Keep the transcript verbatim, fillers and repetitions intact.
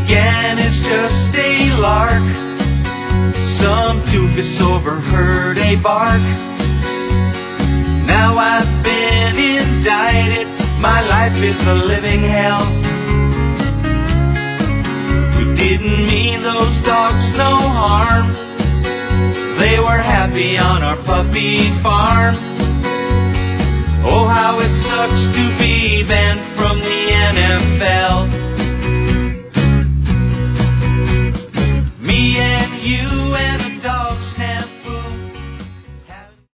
began as just a lark. Some doofus overheard a bark. Now I've been indicted, my life is a living hell. We didn't mean those dogs no harm. They were happy on our puppy farm. Oh, how it sucks